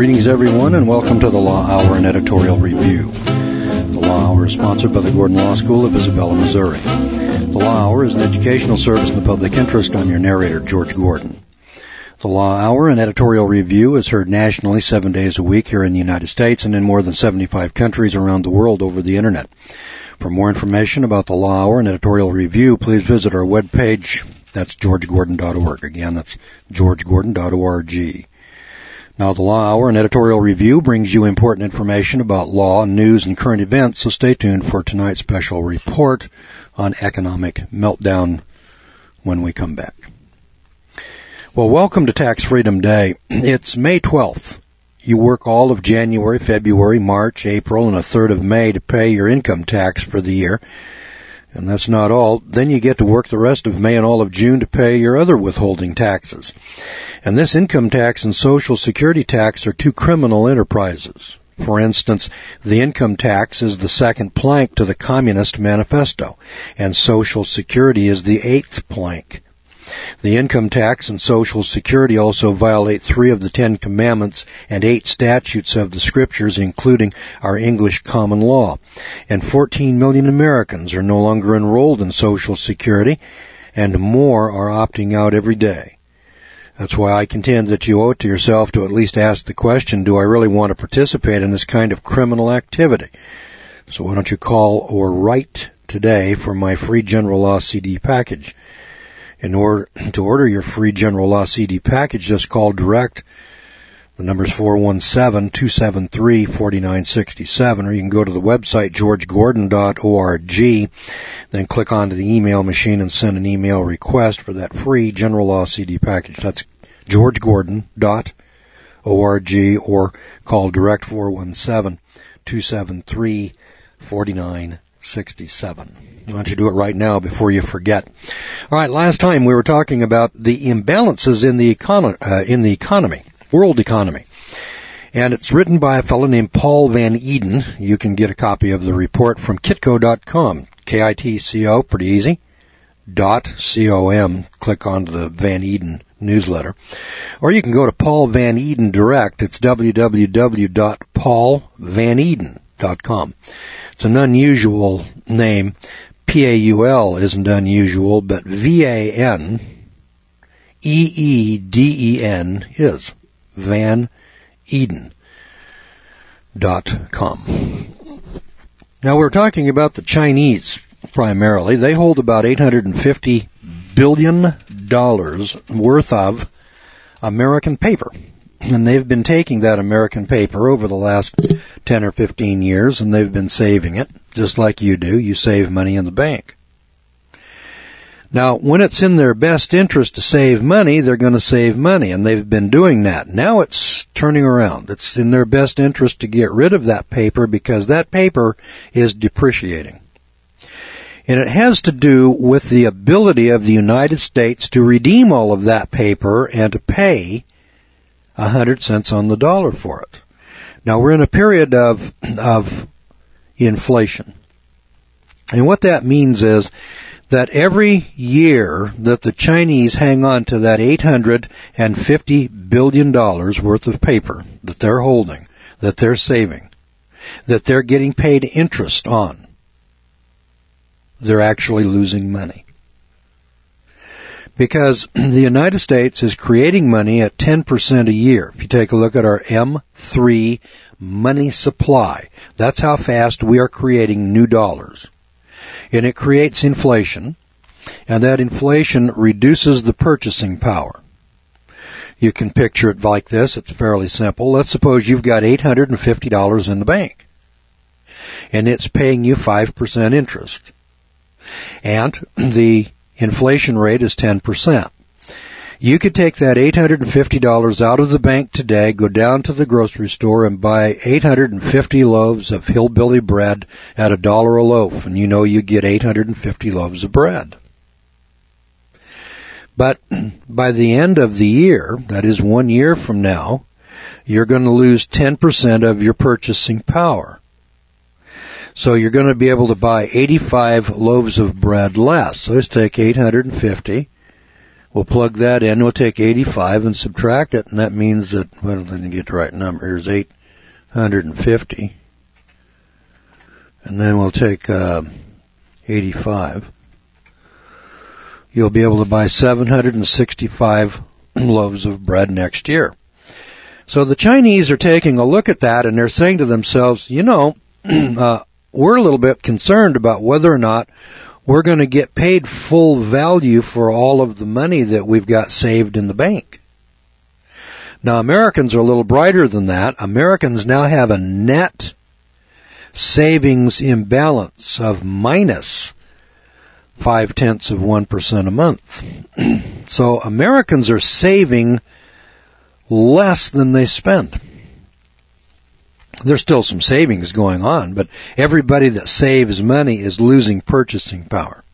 Greetings, everyone, and welcome to the Law Hour and Editorial Review. The Law Hour is sponsored by the Gordon Law School of Isabella, Missouri. The Law Hour is an educational service in the public interest. I'm your narrator, George Gordon. The Law Hour and Editorial Review is heard nationally 7 days a week here in the United States and in more than 75 countries around the world over the Internet. For more information about the Law Hour and Editorial Review, please visit our webpage. That's georgegordon.org. Again, that's georgegordon.org. Now, the Law Hour and Editorial Review brings you important information about law, news, and current events, so stay tuned for tonight's special report on economic meltdown when we come back. Well, welcome to Tax Freedom Day. It's May 12th. You work all of January, February, March, April, and a third of May to pay your income tax for the year. And that's not all. Then you get to work the rest of May and all of June to pay your other withholding taxes. And this income tax and Social Security tax are two criminal enterprises. For instance, the income tax is the second plank to the Communist Manifesto, and Social Security is the eighth plank. The income tax and Social Security also violate 3 of the 10 commandments and 8 statutes of the Scriptures, including our English common law. And 14 million Americans are no longer enrolled in Social Security, and more are opting out every day. That's why I contend that you owe it to yourself to at least ask the question, do I really want to participate in this kind of criminal activity? So why don't you call or write today for my free General Law CD package? In order to order your free General Law CD package, just call direct. The number is 417-273-4967, or you can go to the website georgegordon.org, then click onto the email machine and send an email request for that free General Law CD package. That's georgegordon.org, or call direct 417-273-4967. Why don't you do it right now before you forget? All right, last time we were talking about the imbalances in the economy, world economy. And it's written by a fellow named Paul Van Eden. You can get a copy of the report from Kitco.com, K-I-T-C-O, pretty easy, .com. Click on the Van Eden newsletter. Or you can go to Paul Van Eden Direct. It's www.paulvaneden.com. It's an unusual name. P-A-U-L isn't unusual, but V-A-N-E-E-D-E-N is. VanEden.com. Now, we're talking about the Chinese primarily. They hold about $850 billion worth of American paper. And they've been taking that American paper over the last 10 or 15 years, and they've been saving it, just like you do. You save money in the bank. Now, when it's in their best interest to save money, they're going to save money, and they've been doing that. Now it's turning around. It's in their best interest to get rid of that paper because that paper is depreciating. And it has to do with the ability of the United States to redeem all of that paper and to pay 100 cents on the dollar for it. Now, we're in a period of inflation. And what that means is that every year that the Chinese hang on to that $850 billion worth of paper that they're holding, that they're saving, that they're getting paid interest on, they're actually losing money. Because the United States is creating money at 10% a year. If you take a look at our M3 money supply, that's how fast we are creating new dollars. And it creates inflation, and that inflation reduces the purchasing power. You can picture it like this. It's fairly simple. Let's suppose you've got $850 in the bank, and it's paying you 5% interest. And the inflation rate is 10%. You could take that $850 out of the bank today, go down to the grocery store and buy 850 loaves of hillbilly bread at $1 a loaf, and you know you get 850 loaves of bread. But by the end of the year, that is 1 year from now, you're going to lose 10% of your purchasing power. So you're going to be able to buy 85 loaves of bread less. So let's take 850 We'll plug that in. We'll take 85 and subtract it, and that means that, well, I didn't get the right number. Here's 850. And then we'll take 85. You'll be able to buy 765 loaves of bread next year. So the Chinese are taking a look at that, and they're saying to themselves, we're a little bit concerned about whether or not we're going to get paid full value for all of the money that we've got saved in the bank. Now, Americans are a little brighter than that. Americans now have a net savings imbalance of minus 0.5% a month. So Americans are saving less than they spend. There's still some savings going on, but everybody that saves money is losing purchasing power.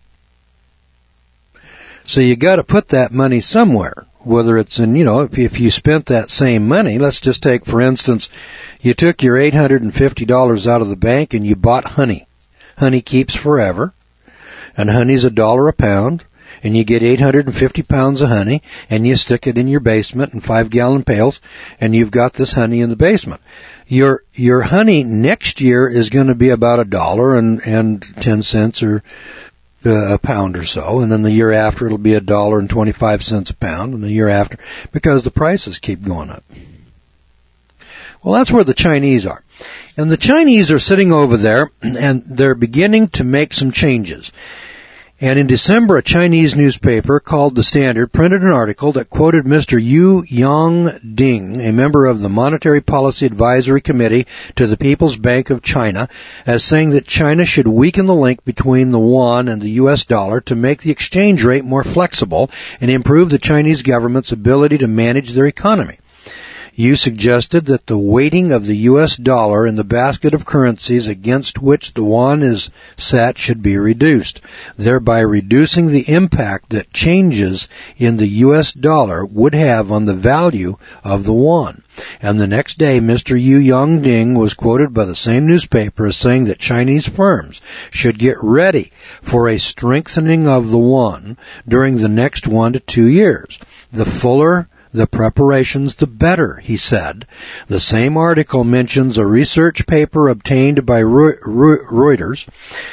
So you got to put that money somewhere, whether it's in, if you spent that same money, let's just take, for instance, you took your $850 out of the bank and you bought honey. Honey keeps forever, and honey's $1 a pound, and you get 850 pounds of honey, and you stick it in your basement in 5-gallon pails, and you've got this honey in the basement. Your honey next year is going to be about $1.10 or a pound or so, and then the year after it'll be $1.25 a pound, and the year after, because the prices keep going up. Well, that's where the Chinese are. And the Chinese are sitting over there, and they're beginning to make some changes. And in December, a Chinese newspaper called The Standard printed an article that quoted Mr. Yu Yongding, a member of the Monetary Policy Advisory Committee to the People's Bank of China, as saying that China should weaken the link between the yuan and the U.S. dollar to make the exchange rate more flexible and improve the Chinese government's ability to manage their economy. You suggested that the weighting of the U.S. dollar in the basket of currencies against which the yuan is set should be reduced, thereby reducing the impact that changes in the U.S. dollar would have on the value of the yuan. And the next day, Mr. Yu Yongding was quoted by the same newspaper as saying that Chinese firms should get ready for a strengthening of the yuan during the next 1 to 2 years. The fuller the preparations, the better, he said. The same article mentions a research paper obtained by Reuters,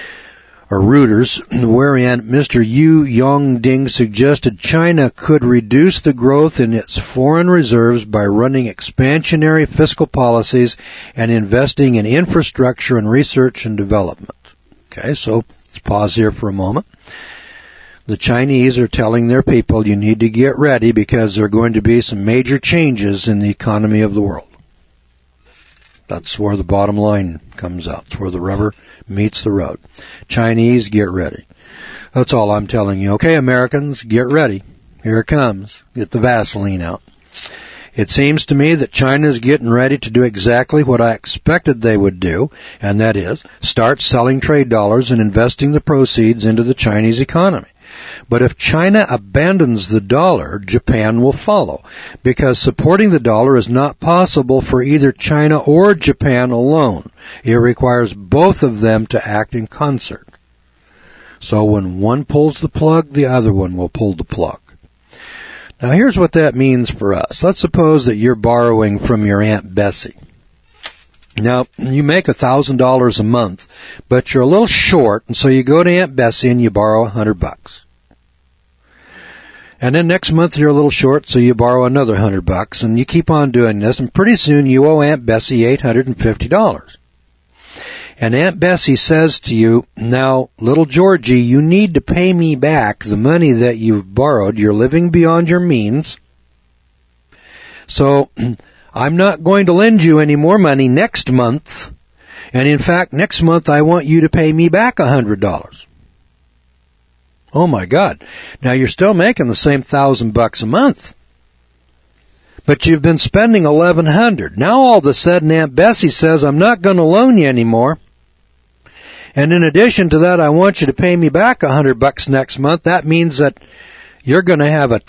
wherein Mr. Yu Yongding suggested China could reduce the growth in its foreign reserves by running expansionary fiscal policies and investing in infrastructure and research and development. Okay, so let's pause here for a moment. The Chinese are telling their people, you need to get ready because there are going to be some major changes in the economy of the world. That's where the bottom line comes out. It's where the rubber meets the road. Chinese, get ready. That's all I'm telling you. Okay, Americans, get ready. Here it comes. Get the Vaseline out. It seems to me that China is getting ready to do exactly what I expected they would do, and that is start selling trade dollars and investing the proceeds into the Chinese economy. But if China abandons the dollar, Japan will follow, because supporting the dollar is not possible for either China or Japan alone. It requires both of them to act in concert. So when one pulls the plug, the other one will pull the plug. Now here's what that means for us. Let's suppose that you're borrowing from your Aunt Bessie. Now, you make $1,000 a month, but you're a little short, and so you go to Aunt Bessie and you borrow $100. And then next month you're a little short, so you borrow another $100, and you keep on doing this, and pretty soon you owe Aunt Bessie $850. And Aunt Bessie says to you, now, little Georgie, you need to pay me back the money that you've borrowed. You're living beyond your means. So I'm not going to lend you any more money next month. And in fact, next month I want you to pay me back $100. Oh my God. Now you're still making the same $1,000 a month. But you've been spending $1,100. Now all of a sudden Aunt Bessie says, I'm not going to loan you anymore. And in addition to that, I want you to pay me back $100 next month. That means that you're going to have a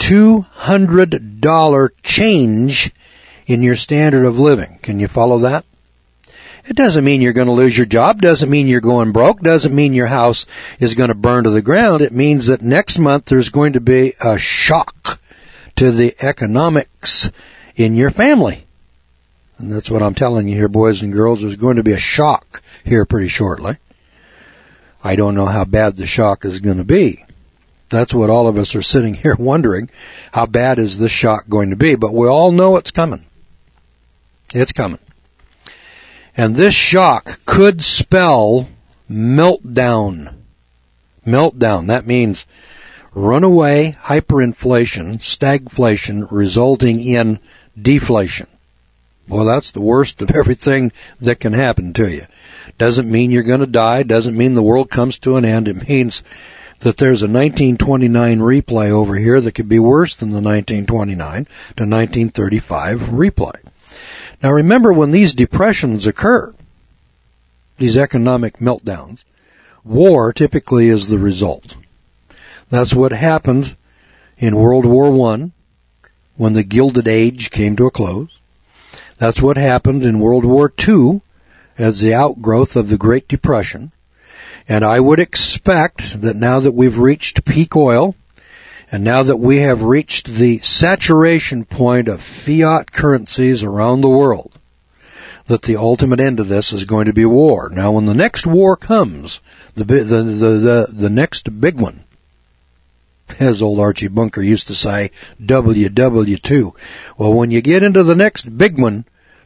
$200 change in your standard of living. Can you follow that? It doesn't mean you're going to lose your job, doesn't mean you're going broke, doesn't mean your house is going to burn to the ground. It means that next month there's going to be a shock to the economics in your family. And that's what I'm telling you here, boys and girls. There's going to be a shock here pretty shortly. I don't know how bad the shock is going to be. That's what all of us are sitting here wondering. How bad is this shock going to be? But we all know it's coming. It's coming. And this shock could spell meltdown. Meltdown. That means runaway hyperinflation, stagflation, resulting in deflation. Well, that's the worst of everything that can happen to you. Doesn't mean you're going to die. Doesn't mean the world comes to an end. It means that there's a 1929 replay over here that could be worse than the 1929 to 1935 replay. Now remember, when these depressions occur, these economic meltdowns, war typically is the result. That's what happened in World War I when the Gilded Age came to a close. That's what happened in World War II as the outgrowth of the Great Depression. And I would expect that now that we've reached peak oil, and now that we have reached the saturation point of fiat currencies around the world, that the ultimate end of this is going to be war. Now, when the next war comes, the next big one, as old Archie Bunker used to say, WW2. Well, when you get into the next big one,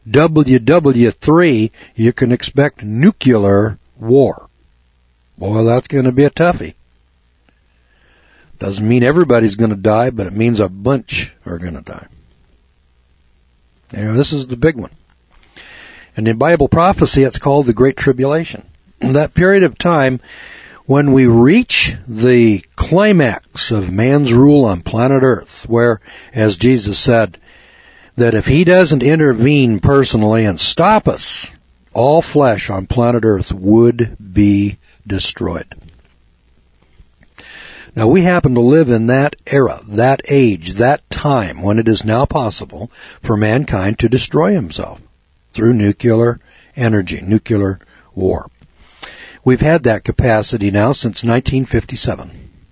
WW3, you can expect nuclear war. Boy, that's going to be a toughie. Doesn't mean everybody's going to die, but it means a bunch are going to die. This is the big one. And in Bible prophecy, it's called the Great Tribulation. That period of time when we reach the climax of man's rule on planet Earth, where, as Jesus said, that if he doesn't intervene personally and stop us, all flesh on planet Earth would be destroyed. Now, we happen to live in that era, that age, that time when it is now possible for mankind to destroy himself through nuclear energy, nuclear war. We've had that capacity now since 1957.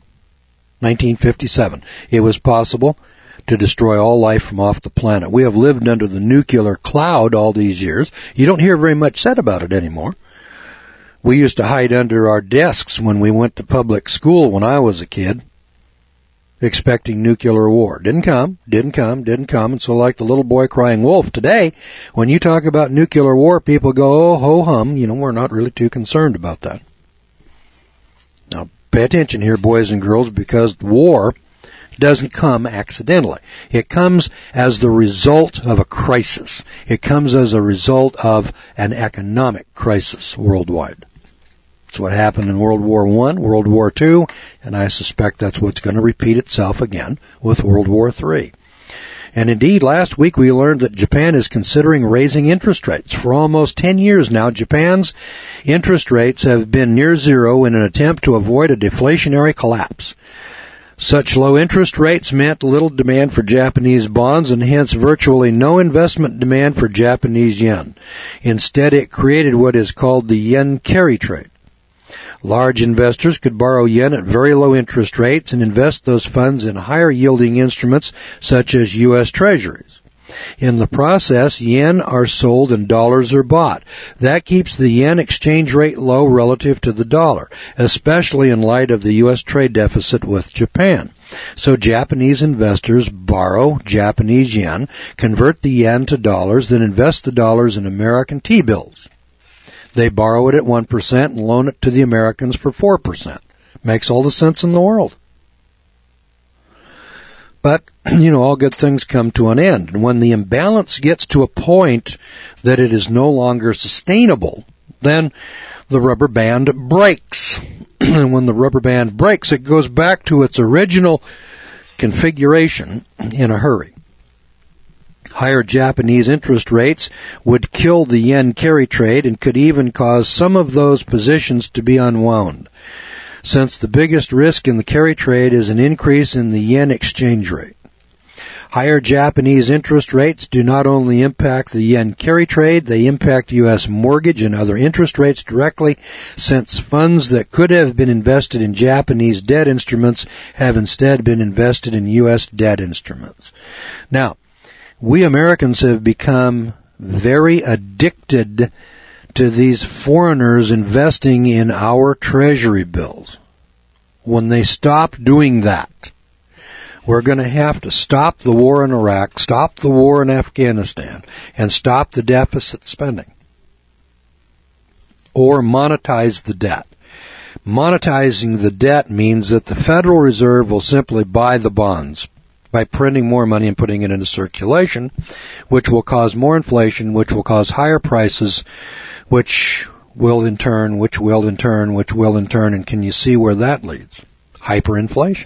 1957. It was possible to destroy all life from off the planet. We have lived under the nuclear cloud all these years. You don't hear very much said about it anymore. We used to hide under our desks when we went to public school when I was a kid, expecting nuclear war. Didn't come. And so like the little boy crying wolf, today, when you talk about nuclear war, people go, oh, ho-hum. We're not really too concerned about that. Now, pay attention here, boys and girls, because war doesn't come accidentally. It comes as the result of a crisis. It comes as a result of an economic crisis worldwide. That's what happened in World War I, World War II, and I suspect that's what's going to repeat itself again with World War III. And indeed, last week we learned that Japan is considering raising interest rates. For almost 10 years now, Japan's interest rates have been near zero in an attempt to avoid a deflationary collapse. Such low interest rates meant little demand for Japanese bonds and hence virtually no investment demand for Japanese yen. Instead, it created what is called the yen carry trade. Large investors could borrow yen at very low interest rates and invest those funds in higher yielding instruments such as U.S. Treasuries. In the process, yen are sold and dollars are bought. That keeps the yen exchange rate low relative to the dollar, especially in light of the U.S. trade deficit with Japan. So Japanese investors borrow Japanese yen, convert the yen to dollars, then invest the dollars in American T-bills. They borrow it at 1% and loan it to the Americans for 4%. Makes all the sense in the world. But, all good things come to an end. And when the imbalance gets to a point that it is no longer sustainable, then the rubber band breaks. And when the rubber band breaks, it goes back to its original configuration in a hurry. Higher Japanese interest rates would kill the yen carry trade and could even cause some of those positions to be unwound, since the biggest risk in the carry trade is an increase in the yen exchange rate. Higher Japanese interest rates do not only impact the yen carry trade, they impact U.S. mortgage and other interest rates directly, since funds that could have been invested in Japanese debt instruments have instead been invested in U.S. debt instruments. Now, we Americans have become very addicted to these foreigners investing in our treasury bills. When they stop doing that, we're going to have to stop the war in Iraq, stop the war in Afghanistan, and stop the deficit spending. Or monetize the debt. Monetizing the debt means that the Federal Reserve will simply buy the bonds by printing more money and putting it into circulation, which will cause more inflation, which will cause higher prices, which will in turn, and can you see where that leads? Hyperinflation.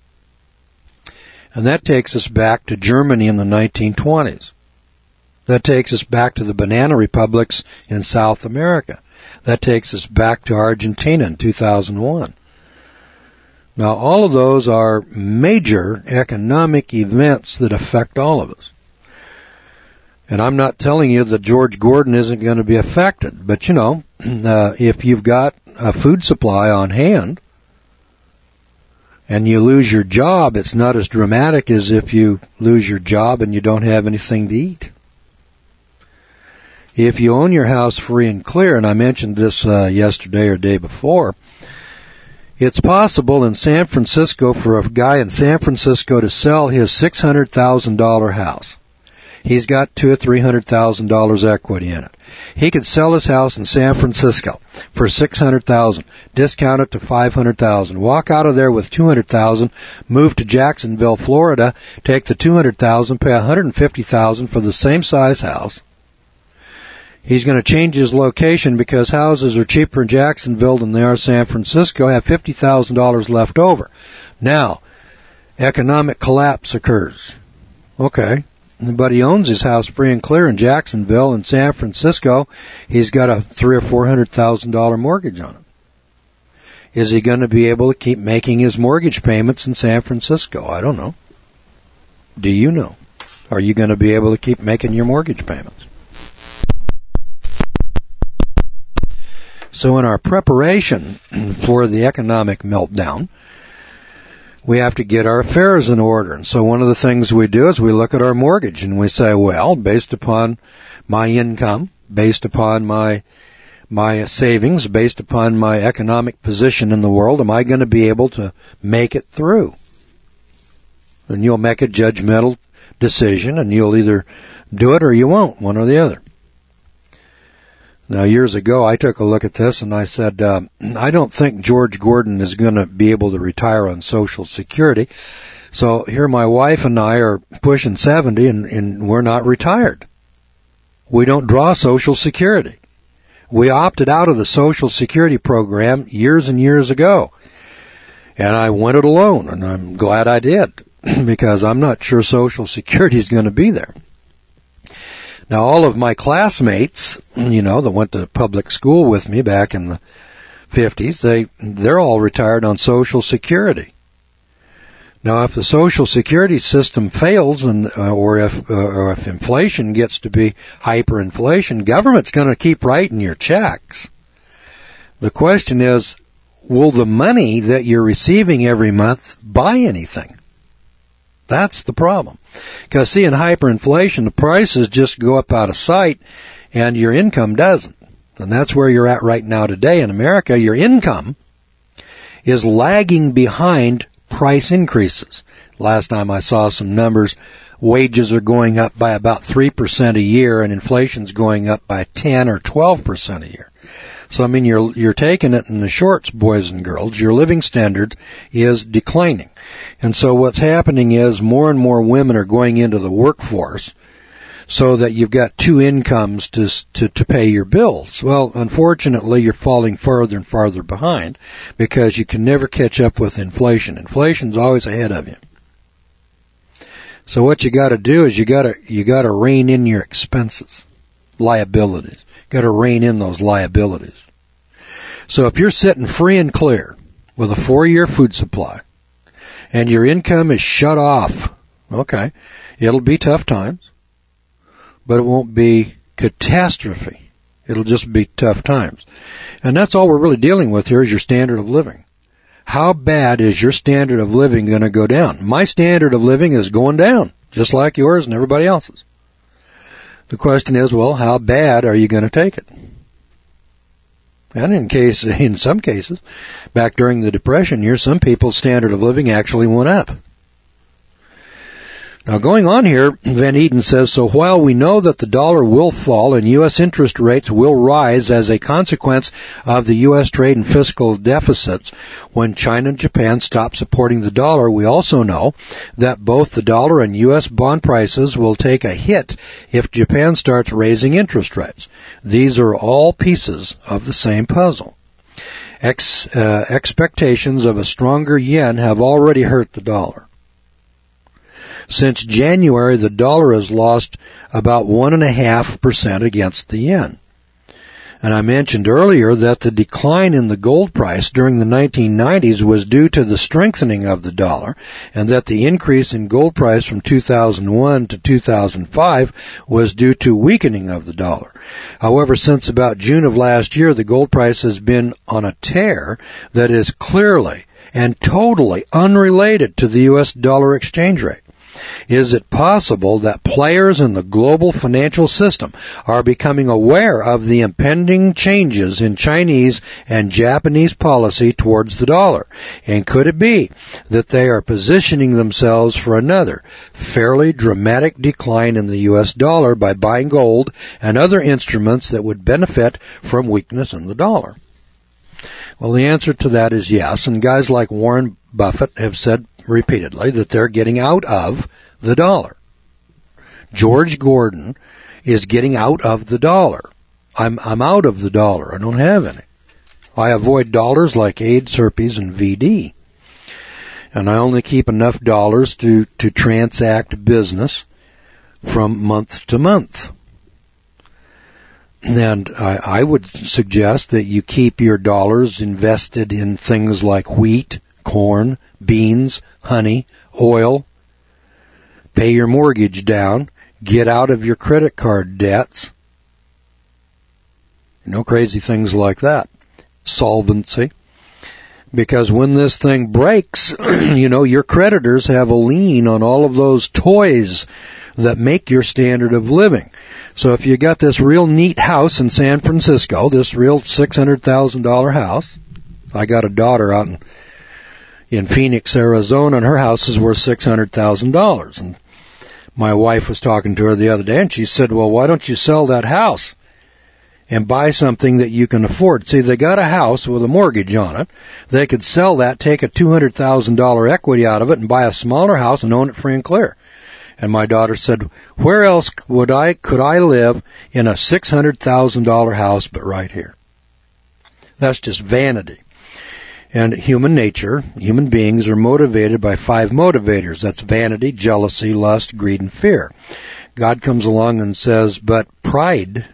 And that takes us back to Germany in the 1920s. That takes us back to the banana republics in South America. That takes us back to Argentina in 2001. Now, all of those are major economic events that affect all of us. And I'm not telling you that George Gordon isn't going to be affected, but if you've got a food supply on hand, and you lose your job, it's not as dramatic as if you lose your job and you don't have anything to eat. If you own your house free and clear, and I mentioned this yesterday or day before, it's possible in San Francisco for a guy in San Francisco to sell his $600,000 house. He's got $200,000 or $300,000 equity in it. He could sell his house in San Francisco for $600,000, discount it to $500,000, walk out of there with $200,000, move to Jacksonville, Florida, take the $200,000, pay $150,000 for the same size house. He's going to change his location because houses are cheaper in Jacksonville than they are San Francisco, have $50,000 left over. Now, economic collapse occurs. Okay. But he owns his house free and clear in Jacksonville and San Francisco. He's got a $300,000 or $400,000 mortgage on it. Is he going to be able to keep making his mortgage payments in San Francisco? I don't know. Do you know? Are you going to be able to keep making your mortgage payments? So in our preparation for the economic meltdown, we have to get our affairs in order. And so one of the things we do is we look at our mortgage and we say, well, based upon my income, based upon my savings, based upon my economic position in the world, am I going to be able to make it through? And you'll make a judgmental decision and you'll either do it or you won't, one or the other. Now, years ago, I took a look at this and I said, I don't think George Gordon is going to be able to retire on Social Security. So here my wife and I are pushing 70 and we're not retired. We don't draw Social Security. We opted out of the Social Security program years and years ago. And I went it alone, and I'm glad I did, because I'm not sure Social Security is going to be there. Now, all of my classmates, that went to public school with me back in the 50s, they're all retired on Social Security. Now, if the Social Security system fails, or if inflation gets to be hyperinflation, government's going to keep writing your checks. The question is, will the money that you're receiving every month buy anything? That's the problem. Because, see, in hyperinflation, the prices just go up out of sight, and your income doesn't. And that's where you're at right now today. In America, your income is lagging behind price increases. Last time I saw some numbers, wages are going up by about 3% a year, and inflation's going up by 10 or 12% a year. So, I mean, you're taking it in the shorts, boys and girls. Your living standard is declining. And so what's happening is more and more women are going into the workforce so that you've got two incomes to pay your bills. Well, unfortunately, you're falling farther and farther behind because you can never catch up with inflation. Inflation's always ahead of you. So what you got to do is you got to rein in your expenses, liabilities. Got to rein in those liabilities. So if you're sitting free and clear with a 4-year food supply and your income is shut off, Okay. It'll be tough times, but it won't be catastrophe. It'll just be tough times. And that's all we're really dealing with here is your standard of living. How bad is your standard of living going to go down? My standard of living is going down, just like yours and everybody else's. The question is, well, how bad are you going to take it? And in some cases, back during the Depression years, some people's standard of living actually went up. Now, going on here, Van Eden says, so while we know that the dollar will fall and U.S. interest rates will rise as a consequence of the U.S. trade and fiscal deficits, when China and Japan stop supporting the dollar, we also know that both the dollar and U.S. bond prices will take a hit if Japan starts raising interest rates. These are all pieces of the same puzzle. Expectations of a stronger yen have already hurt the dollar. Since January, the dollar has lost about 1.5% against the yen. And I mentioned earlier that the decline in the gold price during the 1990s was due to the strengthening of the dollar, and that the increase in gold price from 2001 to 2005 was due to weakening of the dollar. However, since about June of last year, the gold price has been on a tear that is clearly and totally unrelated to the U.S. dollar exchange rate. Is it possible that players in the global financial system are becoming aware of the impending changes in Chinese and Japanese policy towards the dollar? And could it be that they are positioning themselves for another fairly dramatic decline in the U.S. dollar by buying gold and other instruments that would benefit from weakness in the dollar? Well, the answer to that is yes, and guys like Warren Buffett have said repeatedly that they're getting out of the dollar. George Gordon is getting out of the dollar. I'm out of the dollar. I don't have any. I avoid dollars like AIDS, herpes, and VD. And I only keep enough dollars to transact business from month to month. And I would suggest that you keep your dollars invested in things like wheat, corn, beans, honey, oil. Pay your mortgage down. Get out of your credit card debts. Crazy things like that. Solvency. Because when this thing breaks, your creditors have a lien on all of those toys that make your standard of living. So if you got this real neat house in San Francisco, this real $600,000 house, I got a daughter out in Phoenix, Arizona, and her house is worth $600,000. And my wife was talking to her the other day, and she said, well, why don't you sell that house and buy something that you can afford? See, they got a house with a mortgage on it. They could sell that, take a $200,000 equity out of it, and buy a smaller house and own it free and clear. And my daughter said, where else could I live in a $600,000 house but right here? That's just vanity. And human nature, human beings are motivated by 5 motivators. That's vanity, jealousy, lust, greed, and fear. God comes along and says, but pride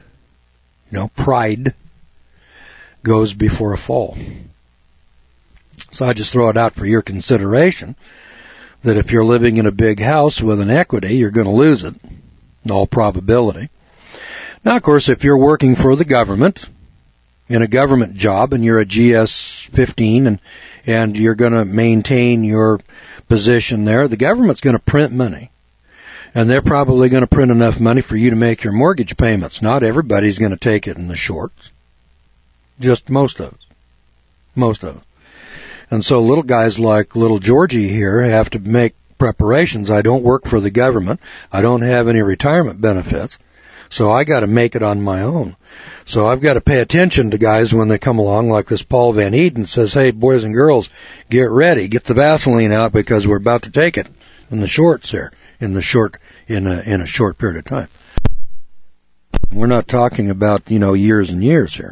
goes before a fall. So I just throw it out for your consideration that if you're living in a big house with an equity, you're going to lose it, in all probability. Now, of course, if you're working for the government, in a government job, and you're a GS-15, and you're going to maintain your position there, the government's going to print money. And they're probably going to print enough money for you to make your mortgage payments. Not everybody's going to take it in the shorts. Just most of us. Most of us. And so little guys like little Georgie here have to make preparations. I don't work for the government. I don't have any retirement benefits. So I got to make it on my own. So I've got to pay attention to guys when they come along like this Paul Van Eden says, hey, boys and girls, get ready. Get the Vaseline out because we're about to take it in the shorts here, in a short period of time. We're not talking about, years and years here.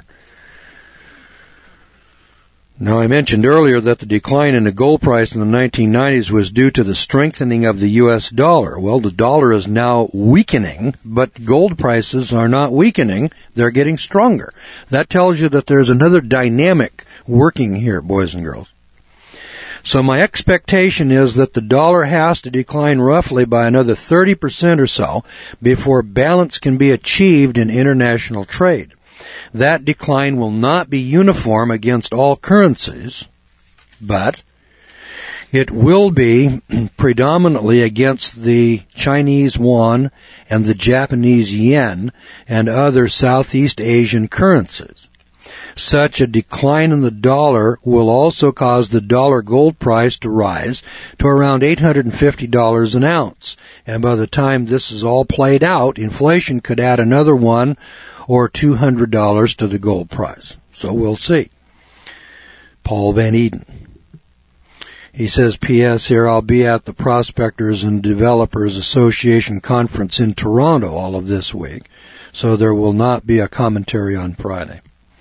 Now, I mentioned earlier that the decline in the gold price in the 1990s was due to the strengthening of the U.S. dollar. Well, the dollar is now weakening, but gold prices are not weakening. They're getting stronger. That tells you that there's another dynamic working here, boys and girls. So my expectation is that the dollar has to decline roughly by another 30% or so before balance can be achieved in international trade. That decline will not be uniform against all currencies, but it will be predominantly against the Chinese yuan and the Japanese yen and other Southeast Asian currencies. Such a decline in the dollar will also cause the dollar gold price to rise to around $850 an ounce. And by the time this is all played out, inflation could add another $100 or $200 to the gold price. So we'll see. Paul Van Eden. He says, P.S. here, I'll be at the Prospectors and Developers Association Conference in Toronto all of this week, so there will not be a commentary on Friday.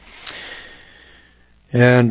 And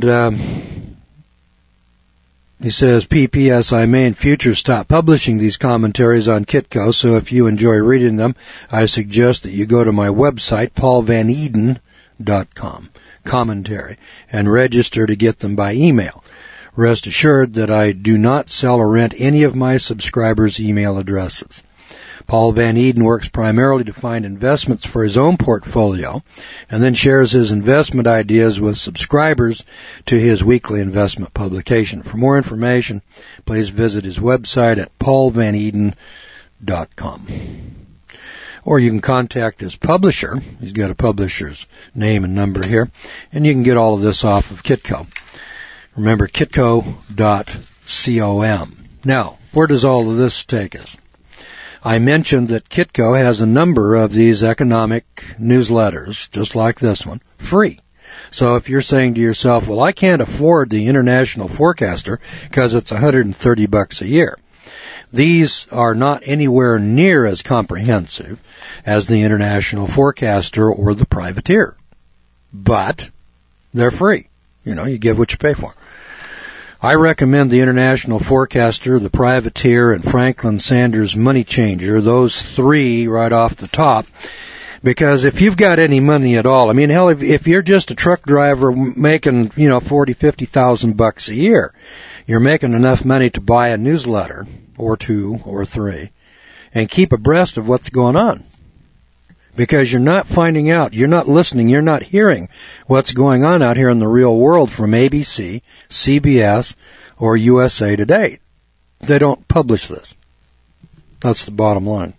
he says, P.P.S. I may in future stop publishing these commentaries on Kitco, so if you enjoy reading them, I suggest that you go to my website, paulvaneden.com, commentary, and register to get them by email. Rest assured that I do not sell or rent any of my subscribers' email addresses. Paul Van Eden works primarily to find investments for his own portfolio and then shares his investment ideas with subscribers to his weekly investment publication. For more information, please visit his website at paulvaneden.com. Or you can contact his publisher. He's got a publisher's name and number here. And you can get all of this off of Kitco. Remember, kitco.com. Now, where does all of this take us? I mentioned that Kitco has a number of these economic newsletters, just like this one, free. So if you're saying to yourself, well, I can't afford the International Forecaster because it's $130 a year. These are not anywhere near as comprehensive as the International Forecaster or the Privateer. But they're free. You give what you pay for. I recommend the International Forecaster, the Privateer, and Franklin Sanders Money Changer, those three right off the top, because if you've got any money at all, hell, if you're just a truck driver making, $40,000-$50,000 a year, you're making enough money to buy a newsletter, or two, or three, and keep abreast of what's going on. Because you're not finding out, you're not listening, you're not hearing what's going on out here in the real world from ABC, CBS, or USA Today. They don't publish this. That's the bottom line.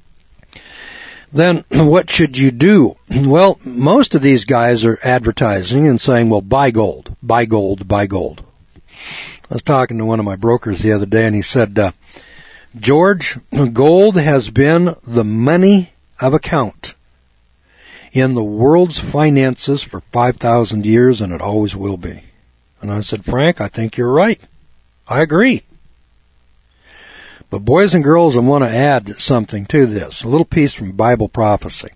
Then, what should you do? Well, most of these guys are advertising and saying, well, buy gold, buy gold, buy gold. I was talking to one of my brokers the other day, and he said, George, gold has been the money of account in the world's finances for 5,000 years, and it always will be. And I said, Frank, I think you're right. I agree. But boys and girls, I want to add something to this, a little piece from Bible prophecy.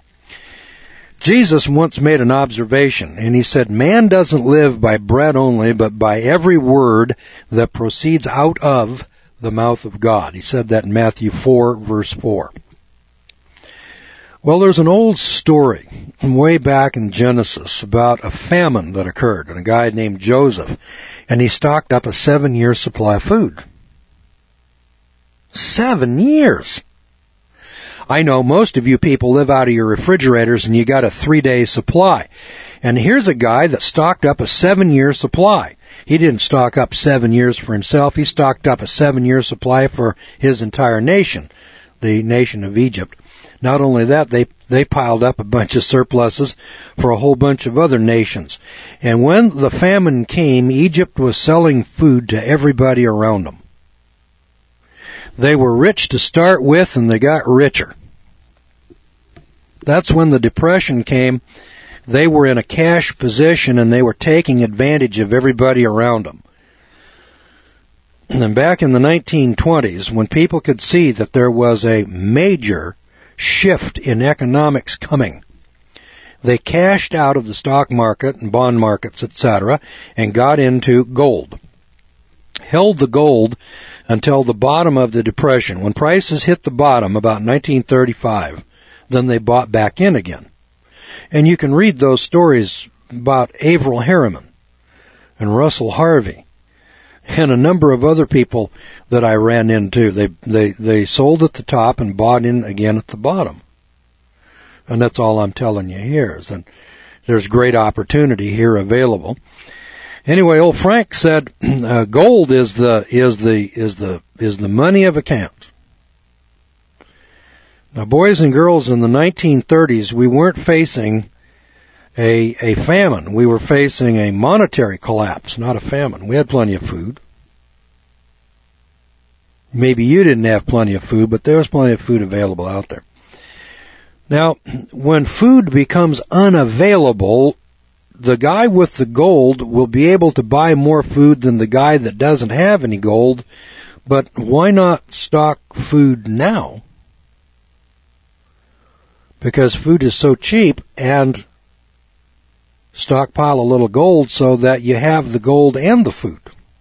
Jesus once made an observation, and he said, man doesn't live by bread only, but by every word that proceeds out of the mouth of God. He said that in Matthew 4, verse 4. Well, there's an old story way back in Genesis about a famine that occurred, and a guy named Joseph, and he stocked up a 7-year supply of food. 7 years! I know most of you people live out of your refrigerators and you got a 3-day supply. And here's a guy that stocked up a 7-year supply. He didn't stock up 7 years for himself. He stocked up a 7-year supply for his entire nation, the nation of Egypt. Not only that, they piled up a bunch of surpluses for a whole bunch of other nations. And when the famine came, Egypt was selling food to everybody around them. They were rich to start with, and they got richer. That's when the Depression came. They were in a cash position, and they were taking advantage of everybody around them. And then back in the 1920s, when people could see that there was a major shift in economics coming, they cashed out of the stock market and bond markets, etc., and got into gold. Held the gold until the bottom of the Depression. When prices hit the bottom about 1935, then they bought back in again. And you can read those stories about Averell Harriman and Russell Harvey and a number of other people that I ran into. They sold at the top and bought in again at the bottom. And that's all I'm telling you here, is that there's great opportunity here available. Anyway, old Frank said, gold is the money of account. Now, boys and girls, in the 1930s, we weren't facing a famine. We were facing a monetary collapse, not a famine. We had plenty of food. Maybe you didn't have plenty of food, but there was plenty of food available out there. Now, when food becomes unavailable, the guy with the gold will be able to buy more food than the guy that doesn't have any gold, but why not stock food now? Because food is so cheap, and stockpile a little gold so that you have the gold and the food.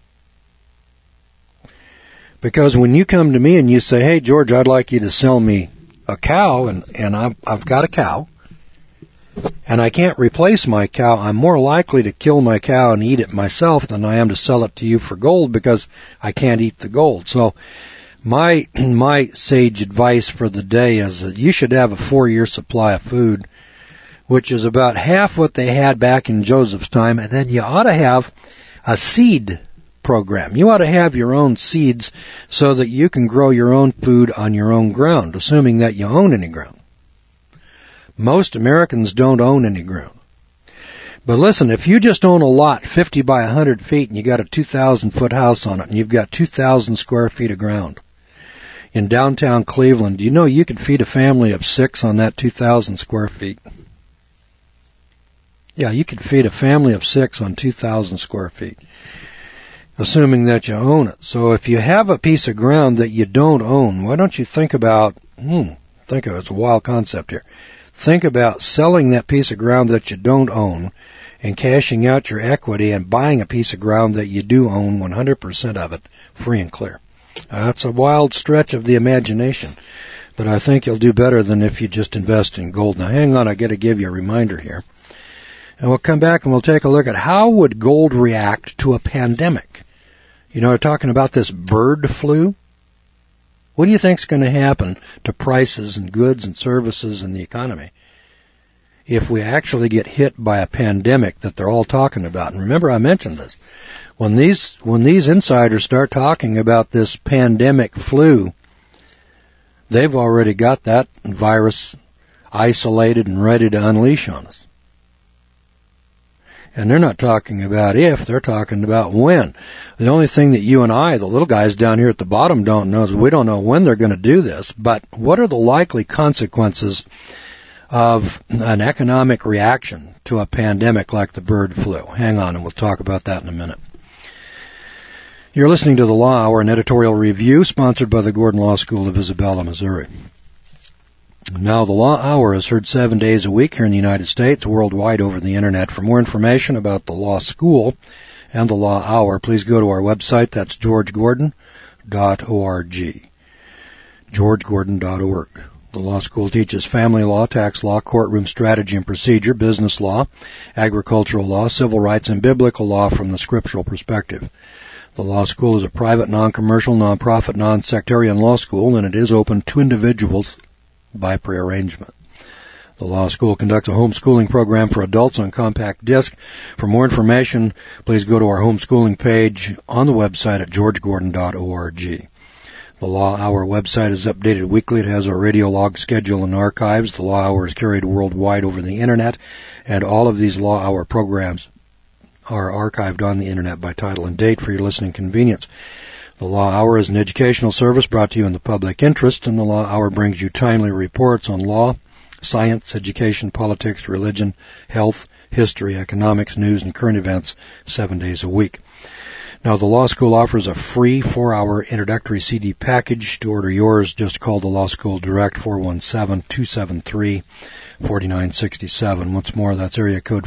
Because when you come to me and you say, hey, George, I'd like you to sell me a cow, and I've got a cow, and I can't replace my cow, I'm more likely to kill my cow and eat it myself than I am to sell it to you for gold, because I can't eat the gold. So my sage advice for the day is that you should have a 4-year supply of food, which is about half what they had back in Joseph's time, and then you ought to have a seed program. You ought to have your own seeds so that you can grow your own food on your own ground, assuming that you own any ground. Most Americans don't own any ground. But listen, if you just own a lot 50 by 100 feet and you got a 2,000-foot house on it and you've got 2,000 square feet of ground in downtown Cleveland, do you know you could feed a family of 6 on that 2,000 square feet? Yeah, you could feed a family of 6 on 2,000 square feet, assuming that you own it. So if you have a piece of ground that you don't own, why don't you think about, it's a wild concept here. Think about selling that piece of ground that you don't own and cashing out your equity and buying a piece of ground that you do own 100% of it, free and clear. That's a wild stretch of the imagination, but I think you'll do better than if you just invest in gold. Now hang on, I got to give you a reminder here. And we'll come back and we'll take a look at how would gold react to a pandemic. You know, we're talking about this bird flu. What do you think's going to happen to prices and goods and services and the economy if we actually get hit by a pandemic that they're all talking about? And remember, I mentioned this. When these insiders start talking about this pandemic flu, they've already got that virus isolated and ready to unleash on us. And they're not talking about if, they're talking about when. The only thing that you and I, the little guys down here at the bottom, don't know is we don't know when they're going to do this, but what are the likely consequences of an economic reaction to a pandemic like the bird flu? Hang on, and we'll talk about that in a minute. You're listening to the Law Hour, an editorial review sponsored by the Gordon Law School of Isabella, Missouri. Now, the Law Hour is heard 7 days a week here in the United States, worldwide over the Internet. For more information about the Law School and the Law Hour, please go to our website. That's georgegordon.org. georgegordon.org. The Law School teaches family law, tax law, courtroom strategy and procedure, business law, agricultural law, civil rights, and biblical law from the scriptural perspective. The Law School is a private, non-commercial, non-profit, non-sectarian law school, and it is open to individuals by prearrangement. The Law School conducts a homeschooling program for adults on compact disc. For more information, please go to our homeschooling page on the website at georgegordon.org. The Law Hour website is updated weekly. It has our radio log schedule and archives. The Law Hour is carried worldwide over the Internet, and all of these Law Hour programs are archived on the Internet by title and date for your listening convenience. The Law Hour is an educational service brought to you in the public interest, and the Law Hour brings you timely reports on law, science, education, politics, religion, health, history, economics, news, and current events 7 days a week. Now, the Law School offers a free 4-hour introductory CD package. To order yours, just call the Law School Direct, 417-273-4967. Once more, that's area code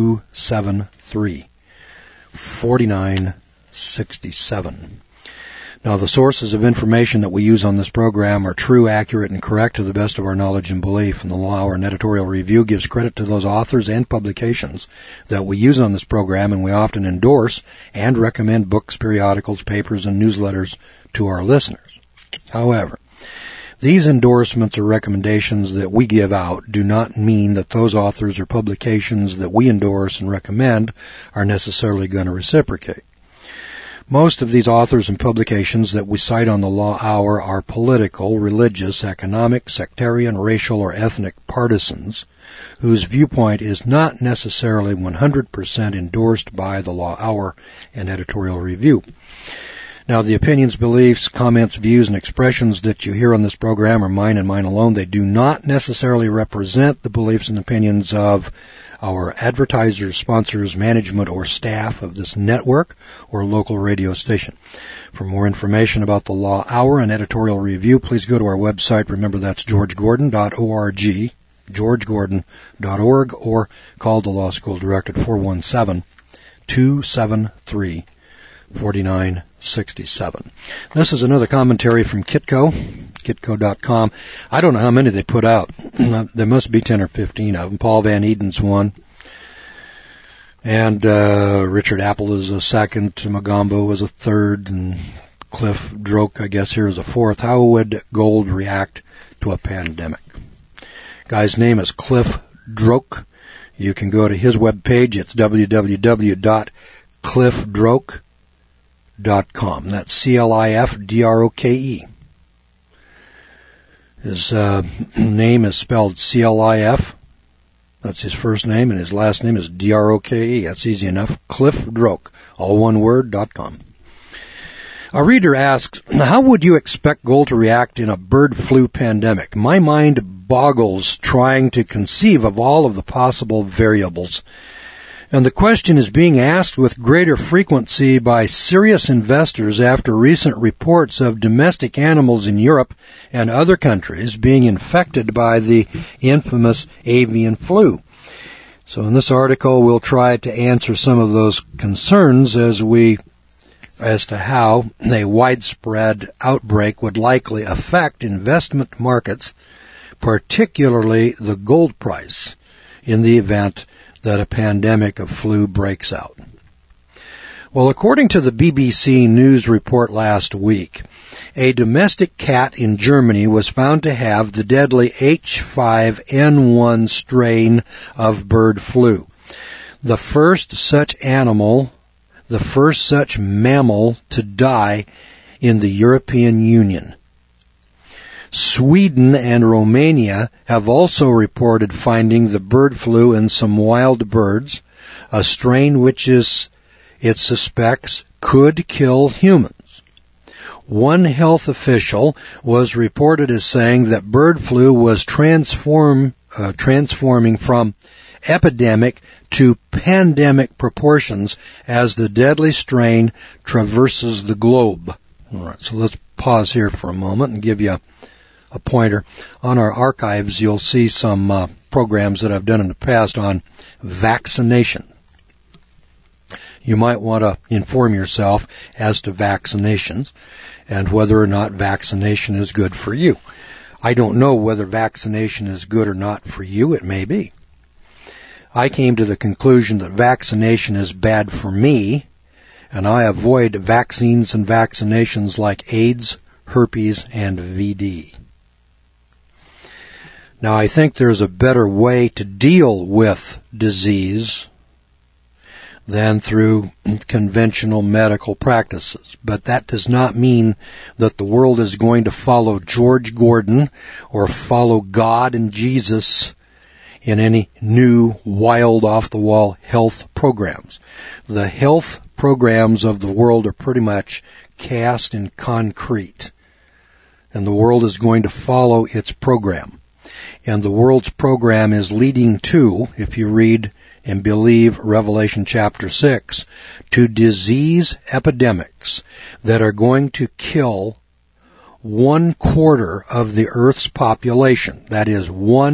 417-273-4967. Now, the sources of information that we use on this program are true, accurate, and correct to the best of our knowledge and belief, and the Law Hour and Editorial Review gives credit to those authors and publications that we use on this program, and we often endorse and recommend books, periodicals, papers, and newsletters to our listeners. However, these endorsements or recommendations that we give out do not mean that those authors or publications that we endorse and recommend are necessarily going to reciprocate. Most of these authors and publications that we cite on the Law Hour are political, religious, economic, sectarian, racial, or ethnic partisans whose viewpoint is not necessarily 100% endorsed by the Law Hour and Editorial Review. Now, the opinions, beliefs, comments, views, and expressions that you hear on this program are mine and mine alone. They do not necessarily represent the beliefs and opinions of our advertisers, sponsors, management, or staff of this network or local radio station. For more information about the Law Hour and Editorial Review, please go to our website. Remember, that's georgegordon.org, georgegordon.org, or call the Law School Direct at 417-273-4967. This is another commentary from Kitco, kitco.com. I don't know how many they put out. There must be 10 or 15 of them. Paul Van Eden's one. And Richard Apple is a second. Magambo is a third. And Cliff Droke, I guess, here is a fourth. How would gold react to a pandemic? Guy's name is Cliff Droke. You can go to his webpage. It's www.cliffdroke.com. That's CLIFDROKE. His name is spelled CLIF. That's his first name, and his last name is DROKE. That's easy enough. CliffDroke, all one word, .com. A reader asks, how would you expect gold to react in a bird flu pandemic? My mind boggles trying to conceive of all of the possible variables. And the question is being asked with greater frequency by serious investors after recent reports of domestic animals in Europe and other countries being infected by the infamous avian flu. So in this article, we'll try to answer some of those concerns as to how a widespread outbreak would likely affect investment markets, particularly the gold price, in the event that a pandemic of flu breaks out. Well, according to the BBC News report last week, a domestic cat in Germany was found to have the deadly H5N1 strain of bird flu. The first such mammal to die in the European Union. Sweden and Romania have also reported finding the bird flu in some wild birds, a strain which it suspects could kill humans. One health official was reported as saying that bird flu was transforming from epidemic to pandemic proportions as the deadly strain traverses the globe. All right, so let's pause here for a moment and give you a pointer. On our archives, you'll see some programs that I've done in the past on vaccination. You might want to inform yourself as to vaccinations and whether or not vaccination is good for you. I don't know whether vaccination is good or not for you. It may be. I came to the conclusion that vaccination is bad for me, and I avoid vaccines and vaccinations like AIDS, herpes, and VD. Now, I think there's a better way to deal with disease than through conventional medical practices. But that does not mean that the world is going to follow George Gordon or follow God and Jesus in any new, wild, off-the-wall health programs. The health programs of the world are pretty much cast in concrete, and the world is going to follow its program. And the world's program is leading to, if you read and believe Revelation chapter 6, to disease epidemics that are going to kill 1/4 of the Earth's population. That is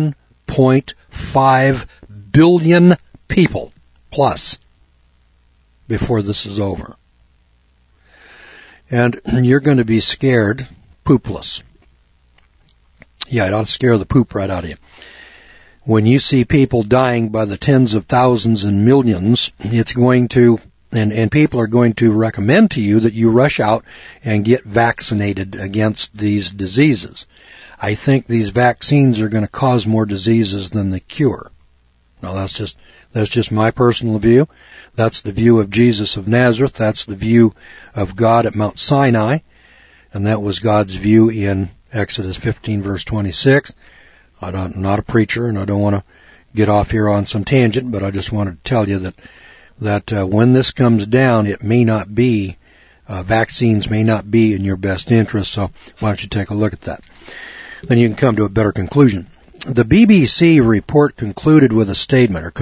1.5 billion people plus before this is over. and you're going to be scared poopless. Yeah, it ought to scare the poop right out of you. When you see people dying by the tens of thousands and millions, it's going to, and people are going to recommend to you that you rush out and get vaccinated against these diseases. I think these vaccines are going to cause more diseases than they cure. Now that's just my personal view. That's the view of Jesus of Nazareth. That's the view of God at Mount Sinai. And that was God's view in Exodus 15 verse 26. I'm not a preacher, and I don't want to get off here on some tangent, but I just wanted to tell you that when this comes down, it may not be, vaccines may not be in your best interest, so why don't you take a look at that? Then you can come to a better conclusion. The BBC report concluded with a statement that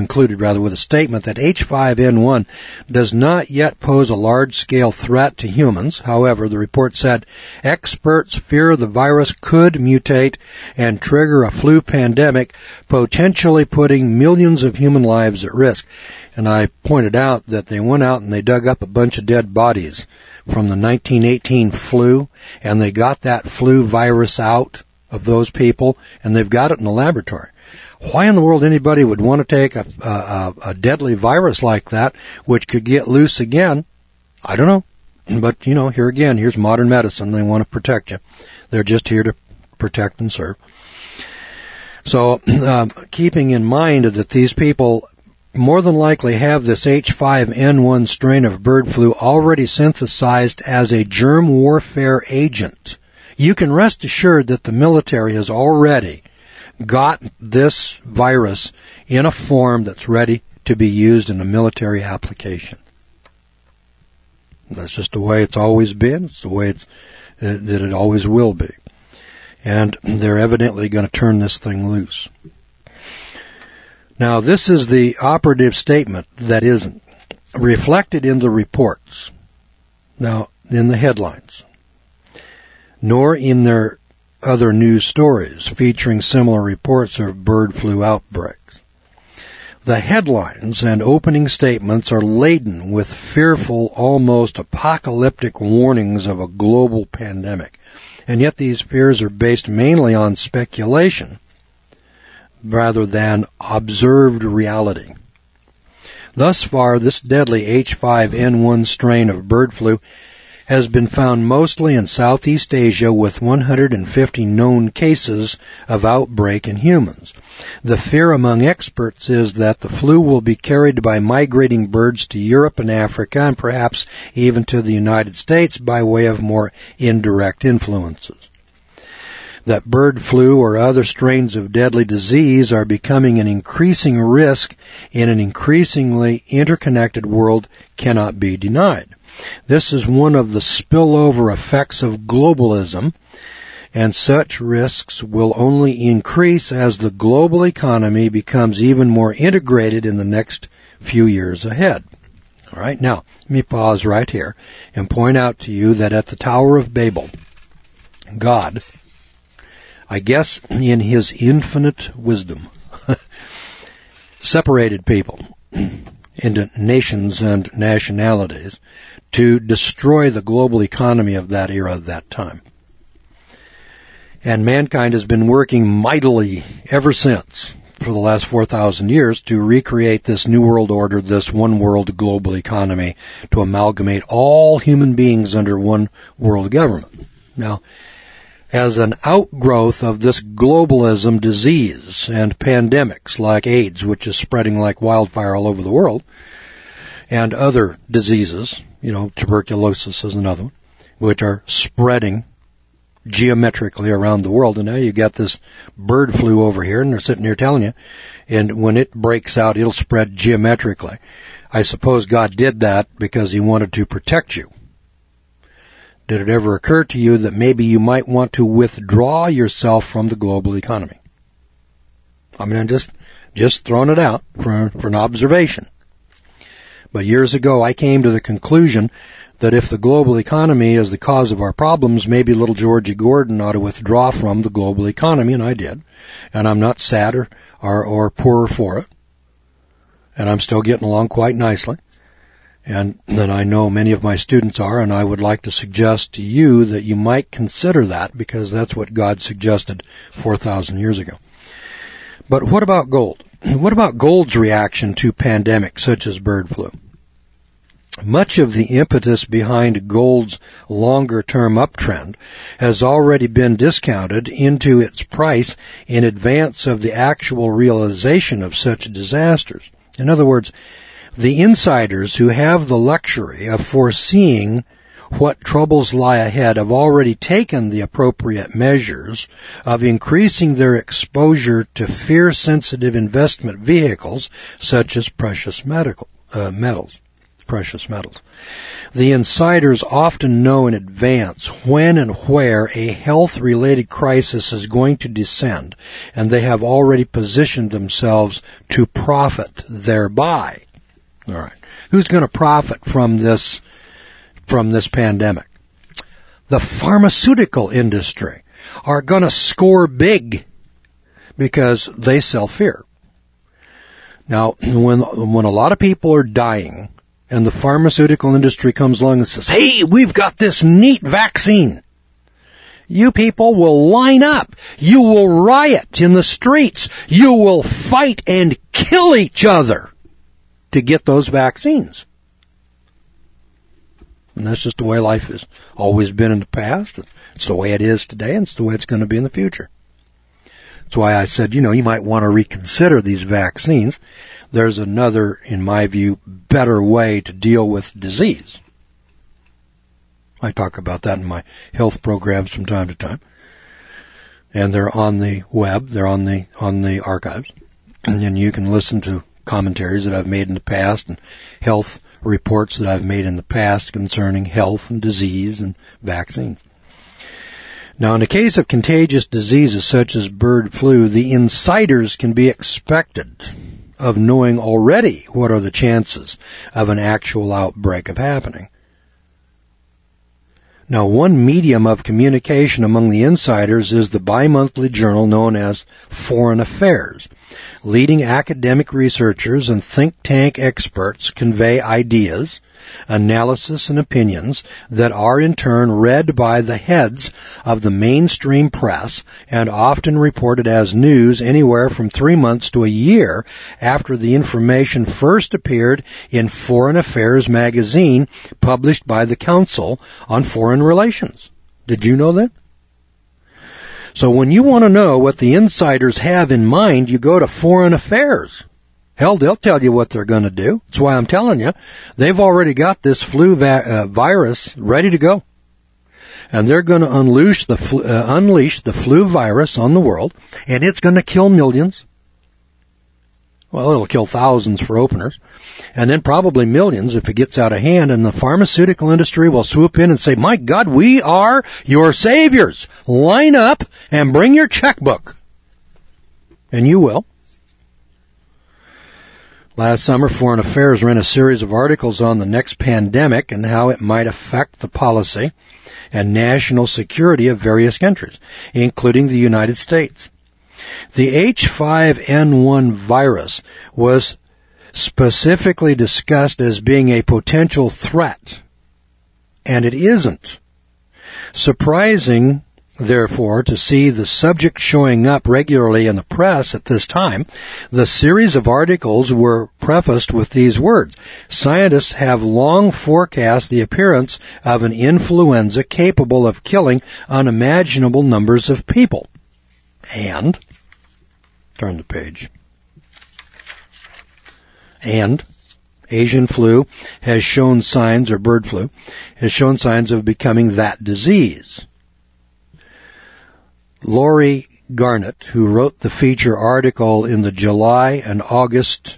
H5N1 does not yet pose a large-scale threat to humans. However, the report said experts fear the virus could mutate and trigger a flu pandemic, potentially putting millions of human lives at risk. And I pointed out that they went out and they dug up a bunch of dead bodies from the 1918 flu, and they got that flu virus out of those people, and they've got it in the laboratory. Why in the world anybody would want to take a deadly virus like that, which could get loose again, I don't know. But, here again, here's modern medicine. They want to protect you. They're just here to protect and serve. So, keeping in mind that these people more than likely have this H5N1 strain of bird flu already synthesized as a germ warfare agent, you can rest assured that the military has already got this virus in a form that's ready to be used in a military application. That's just the way it's always been. It's the way that it always will be. And they're evidently going to turn this thing loose. Now, this is the operative statement that isn't reflected in the reports. Now, in the headlines, nor in their other news stories featuring similar reports of bird flu outbreaks. The headlines and opening statements are laden with fearful, almost apocalyptic warnings of a global pandemic, and yet these fears are based mainly on speculation rather than observed reality. Thus far, this deadly H5N1 strain of bird flu has been found mostly in Southeast Asia, with 150 known cases of outbreak in humans. The fear among experts is that the flu will be carried by migrating birds to Europe and Africa, and perhaps even to the United States by way of more indirect influences. That bird flu or other strains of deadly disease are becoming an increasing risk in an increasingly interconnected world cannot be denied. This is one of the spillover effects of globalism, and such risks will only increase as the global economy becomes even more integrated in the next few years ahead. All right, now, let me pause right here and point out to you that at the Tower of Babel, God, I guess in his infinite wisdom, separated people into nations and nationalities to destroy the global economy of that era, that time. And mankind has been working mightily ever since, for the last 4,000 years, to recreate this new world order, this one world global economy, to amalgamate all human beings under one world government. Now, as an outgrowth of this globalism, disease and pandemics like AIDS, which is spreading like wildfire all over the world, and other diseases, tuberculosis is another one, which are spreading geometrically around the world. And now you got this bird flu over here, and they're sitting here telling you, and when it breaks out, it'll spread geometrically. I suppose God did that because he wanted to protect you. Did it ever occur to you that maybe you might want to withdraw yourself from the global economy? I mean, I'm just throwing it out for an observation. But years ago, I came to the conclusion that if the global economy is the cause of our problems, maybe little Georgie Gordon ought to withdraw from the global economy, and I did. And I'm not sad or poorer for it. And I'm still getting along quite nicely. And that I know many of my students are, and I would like to suggest to you that you might consider that, because that's what God suggested 4,000 years ago. But what about gold? What about gold's reaction to pandemics such as bird flu? Much of the impetus behind gold's longer-term uptrend has already been discounted into its price in advance of the actual realization of such disasters. In other words, the insiders who have the luxury of foreseeing what troubles lie ahead have already taken the appropriate measures of increasing their exposure to fear-sensitive investment vehicles such as precious metals. The insiders often know in advance when and where a health-related crisis is going to descend, and they have already positioned themselves to profit thereby. All right. Who's going to profit from this pandemic? The pharmaceutical industry are going to score big because they sell fear. Now, when a lot of people are dying and the pharmaceutical industry comes along and says, "Hey, we've got this neat vaccine," you people will line up. You will riot in the streets. You will fight and kill each other to get those vaccines. And that's just the way life has always been in the past. It's the way it is today, and it's the way it's going to be in the future. That's why I said, you might want to reconsider these vaccines. There's another, in my view, better way to deal with disease. I talk about that in my health programs from time to time. And they're on the web, they're on the archives. And you can listen to commentaries that I've made in the past and health reports that I've made in the past concerning health and disease and vaccines. Now, in the case of contagious diseases such as bird flu, the insiders can be expected of knowing already what are the chances of an actual outbreak of happening. Now, one medium of communication among the insiders is the bi-monthly journal known as Foreign Affairs. Leading academic researchers and think tank experts convey ideas, analysis, and opinions that are in turn read by the heads of the mainstream press and often reported as news anywhere from 3 months to a year after the information first appeared in Foreign Affairs magazine published by the Council on Foreign Relations. Did you know that? So when you want to know what the insiders have in mind, you go to Foreign Affairs. Hell, they'll tell you what they're going to do. That's why I'm telling you, they've already got this flu virus ready to go. And they're going to unleash the flu virus on the world, and it's going to kill millions. Well, it'll kill thousands for openers, and then probably millions if it gets out of hand, and the pharmaceutical industry will swoop in and say, "My God, we are your saviors. Line up and bring your checkbook." And you will. Last summer, Foreign Affairs ran a series of articles on the next pandemic and how it might affect the policy and national security of various countries, including the United States. The H5N1 virus was specifically discussed as being a potential threat, and it isn't. Surprising, therefore, to see the subject showing up regularly in the press at this time, the series of articles were prefaced with these words: "Scientists have long forecast the appearance of an influenza capable of killing unimaginable numbers of people." And turn the page. And Asian flu has shown signs, or bird flu, has shown signs of becoming that disease. Laurie Garnett, who wrote the feature article in the July and August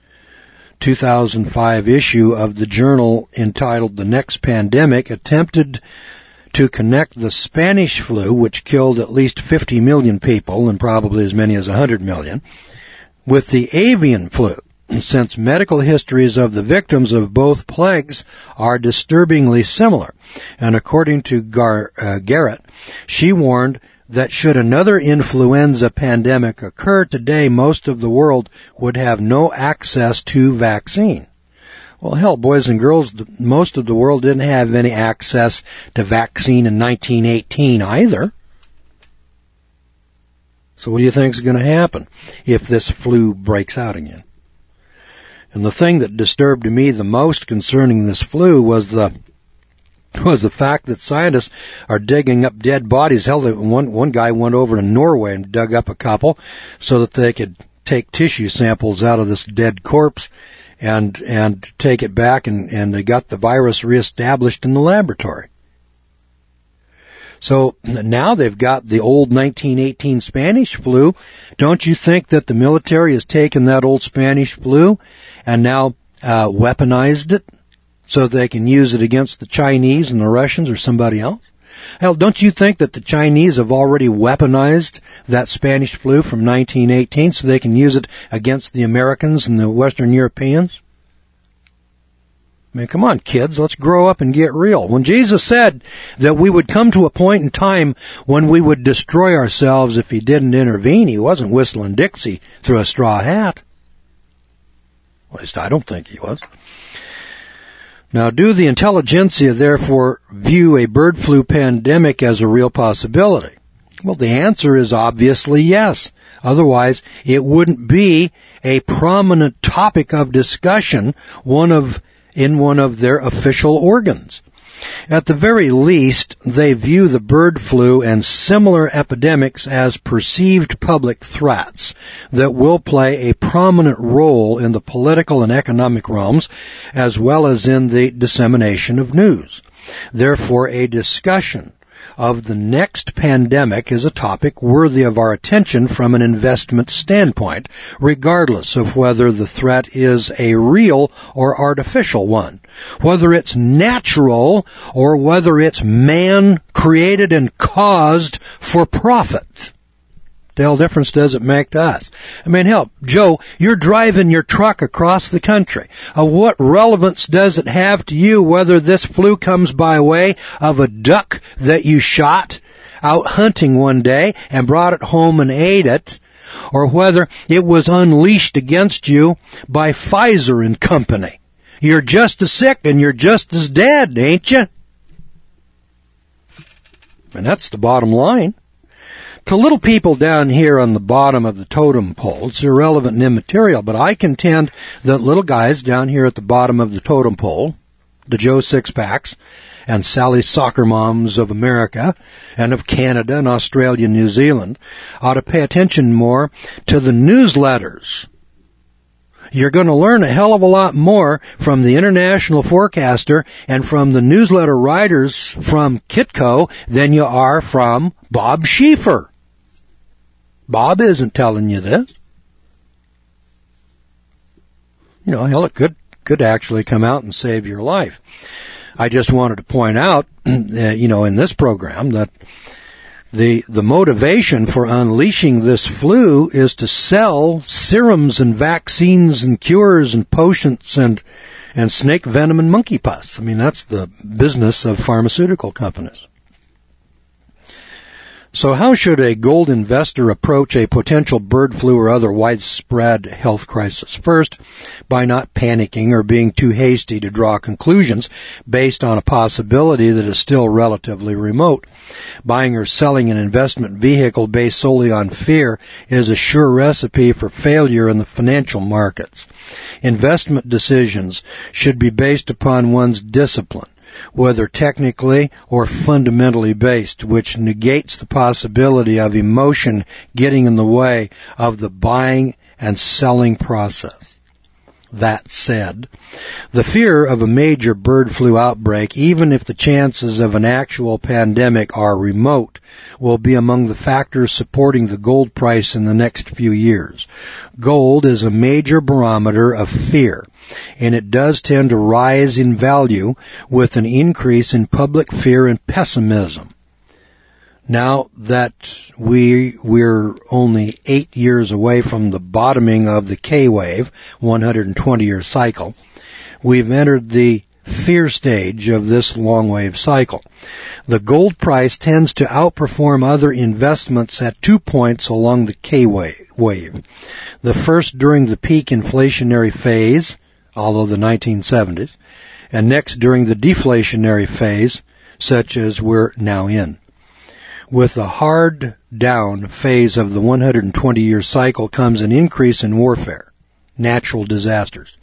2005 issue of the journal entitled "The Next Pandemic," attempted to connect the Spanish flu, which killed at least 50 million people and probably as many as 100 million, with the avian flu, since medical histories of the victims of both plagues are disturbingly similar. And according to Garrett, she warned that should another influenza pandemic occur today, most of the world would have no access to vaccine. Well, hell, boys and girls, most of the world didn't have any access to vaccine in 1918 either. So what do you think is going to happen if this flu breaks out again? And the thing that disturbed me the most concerning this flu was the fact that scientists are digging up dead bodies. Hell, one guy went over to Norway and dug up a couple so that they could take tissue samples out of this dead corpse and take it back, and they got the virus reestablished in the laboratory. So now they've got the old 1918 Spanish flu. Don't you think that the military has taken that old Spanish flu and now weaponized it so they can use it against the Chinese and the Russians or somebody else? Hell, don't you think that the Chinese have already weaponized that Spanish flu from 1918 so they can use it against the Americans and the Western Europeans? I mean, come on, kids, let's grow up and get real. When Jesus said that we would come to a point in time when we would destroy ourselves if he didn't intervene, he wasn't whistling Dixie through a straw hat. At least I don't think he was. Now, do the intelligentsia therefore view a bird flu pandemic as a real possibility? Well, the answer is obviously yes. Otherwise, it wouldn't be a prominent topic of discussion in one of their official organs. At the very least, they view the bird flu and similar epidemics as perceived public threats that will play a prominent role in the political and economic realms, as well as in the dissemination of news. Therefore, a discussion of the next pandemic is a topic worthy of our attention from an investment standpoint, regardless of whether the threat is a real or artificial one, whether it's natural or whether it's man-created and caused for profit. The hell difference does it make to us? I mean, hell, Joe, you're driving your truck across the country. What relevance does it have to you whether this flu comes by way of a duck that you shot out hunting one day and brought it home and ate it, or whether it was unleashed against you by Pfizer and Company? You're just as sick and you're just as dead, ain't you? And that's the bottom line. To little people down here on the bottom of the totem pole, it's irrelevant and immaterial, but I contend that little guys down here at the bottom of the totem pole, the Joe Sixpacks and Sally Soccer Moms of America and of Canada and Australia and New Zealand, ought to pay attention more to the newsletters. You're going to learn a hell of a lot more from the international forecaster and from the newsletter writers from Kitco than you are from Bob Schieffer. Bob isn't telling you this. You know, hell, it could actually come out and save your life. I just wanted to point out, in this program that the motivation for unleashing this flu is to sell serums and vaccines and cures and potions and snake venom and monkey pus. I mean, that's the business of pharmaceutical companies. So how should a gold investor approach a potential bird flu or other widespread health crisis? First, by not panicking or being too hasty to draw conclusions based on a possibility that is still relatively remote. Buying or selling an investment vehicle based solely on fear is a sure recipe for failure in the financial markets. Investment decisions should be based upon one's discipline, whether technically or fundamentally based, which negates the possibility of emotion getting in the way of the buying and selling process. That said, the fear of a major bird flu outbreak, even if the chances of an actual pandemic are remote, will be among the factors supporting the gold price in the next few years. Gold is a major barometer of fear, and it does tend to rise in value with an increase in public fear and pessimism. Now that we're only 8 years away from the bottoming of the K-wave, 120-year cycle, we've entered the fear stage of this long wave cycle. The gold price tends to outperform other investments at 2 points along the K-wave. The first during the peak inflationary phase although the 1970s, and next during the deflationary phase, such as we're now in. With the hard down phase of the 120-year cycle comes an increase in warfare, natural disasters.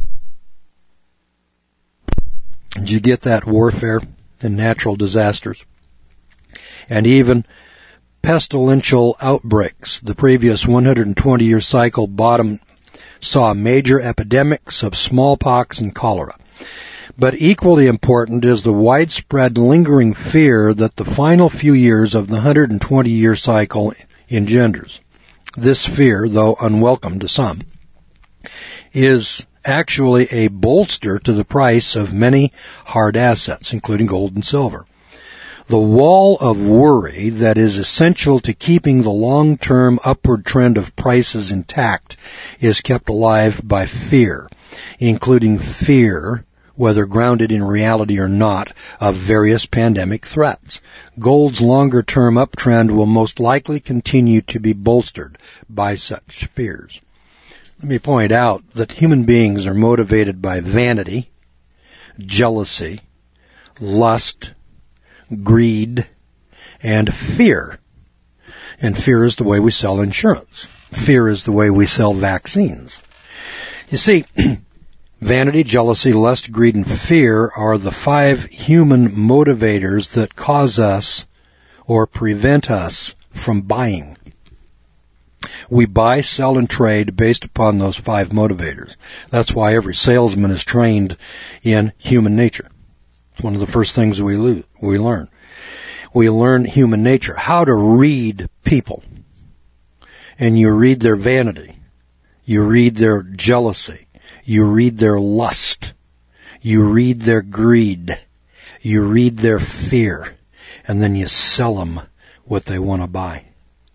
Did you get that? Warfare and natural disasters? And even pestilential outbreaks. The previous 120-year cycle bottom saw major epidemics of smallpox and cholera. But equally important is the widespread lingering fear that the final few years of the 120-year cycle engenders. This fear, though unwelcome to some, is actually a bolster to the price of many hard assets, including gold and silver. The wall of worry that is essential to keeping the long-term upward trend of prices intact is kept alive by fear, including fear, whether grounded in reality or not, of various pandemic threats. Gold's longer-term uptrend will most likely continue to be bolstered by such fears. Let me point out that human beings are motivated by vanity, jealousy, lust, greed, and fear. And fear is the way we sell insurance. Fear is the way we sell vaccines. You see, vanity, jealousy, lust, greed, and fear are the 5 human motivators that cause us or prevent us from buying. We buy, sell, and trade based upon those 5 motivators. That's why every salesman is trained in human nature. It's one of the first things we learn. We learn human nature, how to read people. And you read their vanity. You read their jealousy. You read their lust. You read their greed. You read their fear. And then you sell them what they want to buy.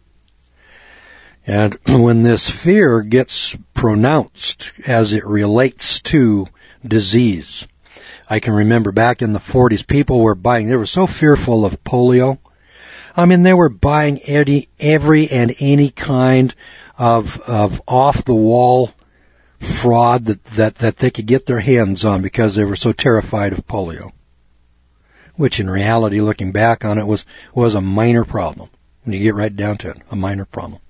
And when this fear gets pronounced as it relates to disease, I can remember back in the 40s, people were buying, they were so fearful of polio. I mean, they were buying every and any kind of off-the-wall fraud that they could get their hands on because they were so terrified of polio. Which in reality, looking back on it, was a minor problem. When you get right down to it, a minor problem.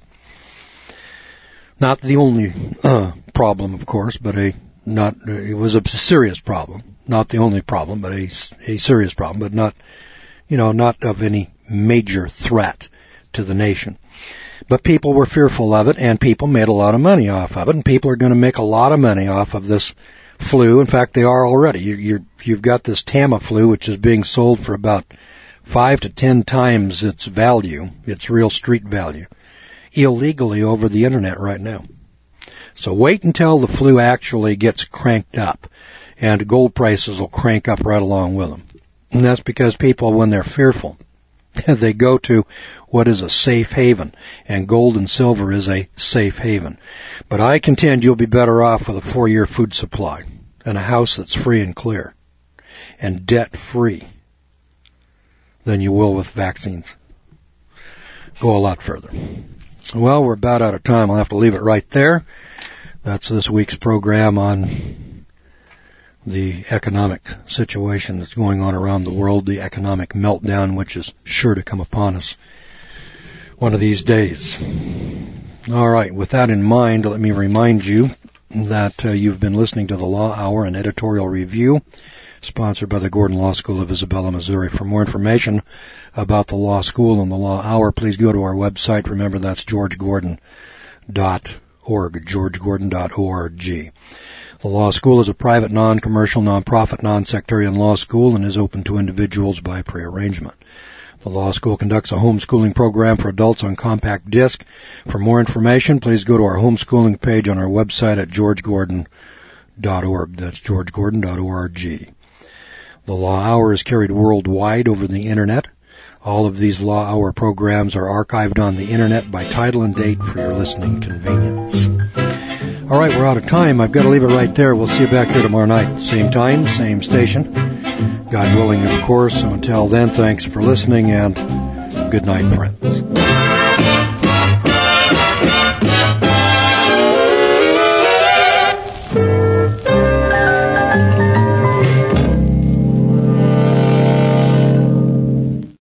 Not the only problem, of course, but it was a serious problem. Not the only problem, but a serious problem, but not of any major threat to the nation. But people were fearful of it, and people made a lot of money off of it, and people are going to make a lot of money off of this flu. In fact, they are already. You've got this Tamiflu, which is being sold for about 5 to 10 times its value, its real street value, illegally over the internet right now. So wait until the flu actually gets cranked up, and gold prices will crank up right along with them. And that's because people, when they're fearful, they go to what is a safe haven, and gold and silver is a safe haven. But I contend you'll be better off with a 4-year food supply and a house that's free and clear and debt-free than you will with vaccines. Go a lot further. Well, we're about out of time. I'll have to leave it right there. That's this week's program on the economic situation that's going on around the world, the economic meltdown, which is sure to come upon us one of these days. All right, with that in mind, let me remind you that you've been listening to the Law Hour, an editorial review sponsored by the Gordon Law School of Isabella, Missouri. For more information about the Law School and the Law Hour, please go to our website. Remember, that's georgegordon.org, georgegordon.org. The Law School is a private, non-commercial, non-profit, non-sectarian law school and is open to individuals by prearrangement. The Law School conducts a homeschooling program for adults on compact disc. For more information, please go to our homeschooling page on our website at georgegordon.org. That's georgegordon.org. The Law Hour is carried worldwide over the Internet. All of these Law Hour programs are archived on the Internet by title and date for your listening convenience. All right, we're out of time. I've got to leave it right there. We'll see you back here tomorrow night. Same time, same station. God willing, of course. So until then, thanks for listening, and good night, friends.